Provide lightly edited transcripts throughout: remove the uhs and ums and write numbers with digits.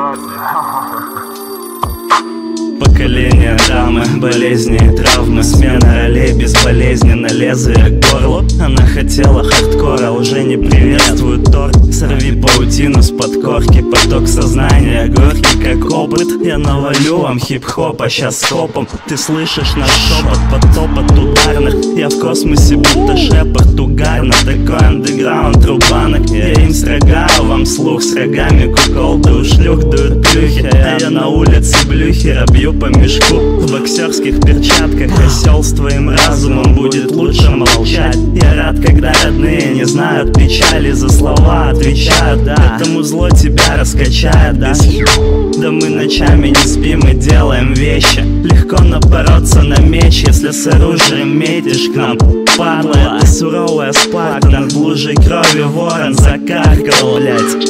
Поколение драмы, болезни и травмы, смена ролей безболезненно, лезвие к горлу. Она хотела хардкора, уже не приветствует торт. Сорви паутину с подкорки, поток сознания горький как опыт. Я навалю вам хип-хопа, щас скопом. Ты слышишь наш шепот под топот ударных. Я в космосе будто шепард угарно. Такой андеграунд рубанок. Я им срогаю вам слух с рогами куколды. У шлюх дуют плюхи, а я на улице блюхера бью по мешку в боксерских перчатках. Осел с твоим разумом будет лучше молчать. Я рад, когда родные не знают печали, за слова отвечают. Этому зло тебя раскачает. Да мы ночами не спим и делаем вещи. Легко напороться на меч, если с оружием метишь к нам. Падла, это суровая Спарта, над лужей крови ворон закаркал, блять.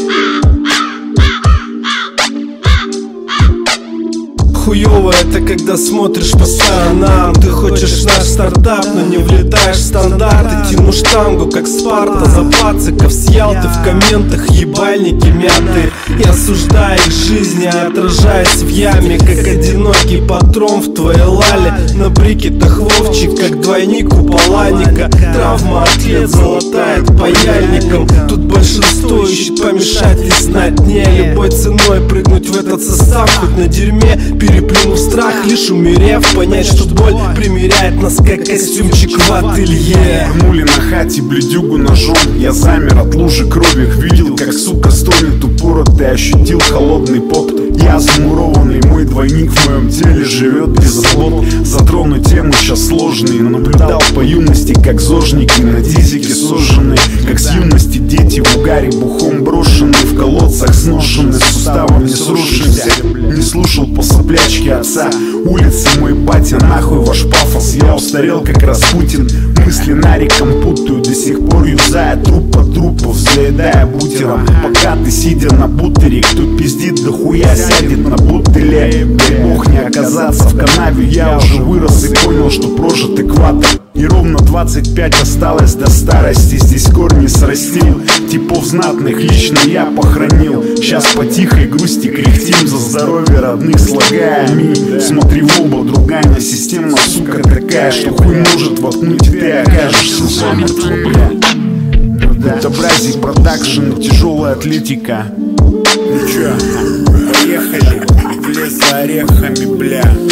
Хуёво это, когда смотришь по сторонам. Ты хочешь наш стартап, но не влетаешь в стандарты. Тяну штангу, как Спарта, за пациков с Ялты. В комментах ебальники мятые. Я осуждаю их жизни, отражаясь в яме, как одинокий патрон в твоей лале. На брикетах Вовчик, как двойник у Паланика. Травма атлет залатает паяльником. Тут большинство ищет помешать лишь на дне. Любой ценой прыгнуть в этот состав, хоть на дерьме, переплюнув страх, лишь умерев, понять, что боль примеряет нас, как костюмчик в ателье. Пырнули на хате бледюгу ножом. Я замер от лужи крови, видел, как сука стонет упоротый, ощутил холодный пот. Я замурованный, мой двойник в моем теле живет без забот. Затрону тему сейчас сложные, но наблюдал по юности, как зожники на дизике сожженные, как с юности дети в угаре бухом брошенные, в колодцах сношенные, суставом не сросшимся. Не слушал по соплячке отца, улицы мой батя, нахуй ваш пафос. Я устарел, как Распутин, мысли нариком путаю, до сих пор юзая труп по трупов, заедая бутером. Пока ты сидя на бутере, кто пиздит до хуя сядет на бутыле. Дай бог не оказаться в канаве, я уже вырос и понял, что прожит экватор. И ровно 25 осталось до старости, здесь корни срастил. Типов знатных лично я похоронил. Сейчас по тихой грусти кряхтим за здоровье родных, слагая аминь. Смотри в оба, другая система, сука, такая, что хуй может воткнуть, и ты окажешься замертво, бля. Безобразие, продакшн, тяжелая атлетика. Ну чё, поехали в лес за орехами, бля.